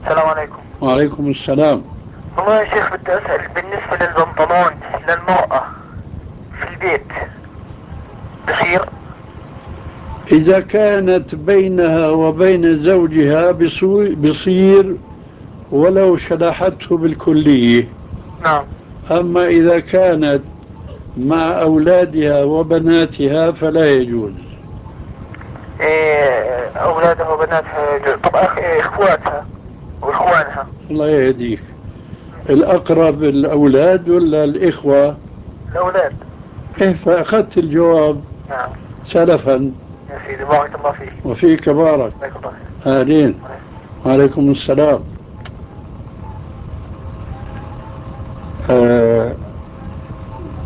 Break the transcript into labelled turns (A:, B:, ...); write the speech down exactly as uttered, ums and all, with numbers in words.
A: السلام عليكم.
B: وعليكم السلام.
A: والله يا شيخ بدي أسأل بالنسبة للبنطلون للمرأة في البيت بصير؟
B: إذا كانت بينها وبين زوجها بصو- بصير ولو شلحته بالكلية.
A: نعم.
B: أما إذا كانت مع أولادها وبناتها فلا يجوز.
A: إيه أولادها وبناتها يجوز. طب أخ إيه إخواتها وإخوانها؟
B: الله يهديك. الأقرب الأولاد ولا الإخوة؟
A: الأولاد.
B: إيه، فأخذت الجواب
A: نعم.
B: سلفا.
A: يا سيدي بارك الله فيك.
B: وفيك بارك.
A: بارك الله فيك.
B: أهلين. وعليكم السلام. آه